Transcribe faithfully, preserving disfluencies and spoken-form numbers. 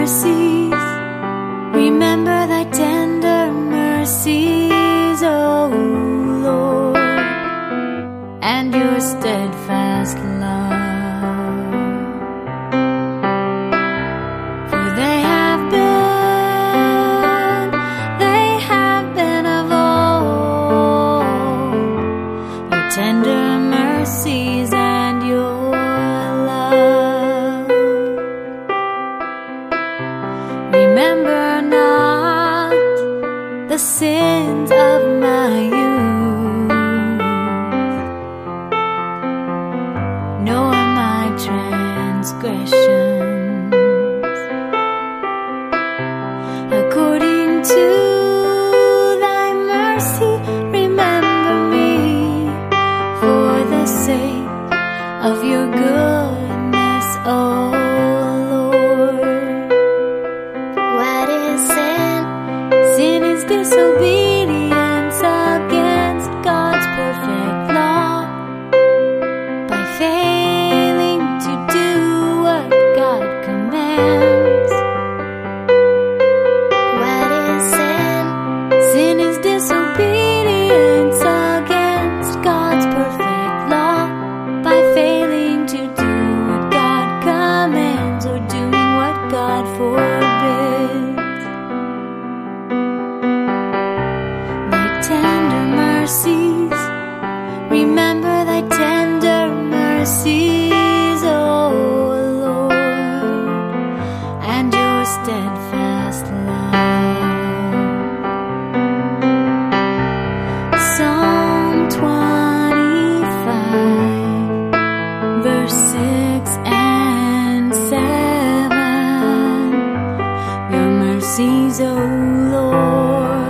mercies. Remember thy tender mercies, O Lord, and your steadfast love. For they have been, they have been of old, your tender mercies and your love. Remember not the sins of my youth, nor my transgressions. According to thy mercy, remember me for the sake of your goodness, O Lord. What is sin? Sin is disobedience against God's perfect law, by failing to do what God commands. What is sin? Sin is disobedience against God's perfect law, by failing to do what God commands or doing what God forbids. Thy tender mercies, remember thy tender mercies, O Lord, and your steadfast love. Psalm twenty-five, verse six and seven. Your mercies, O Lord,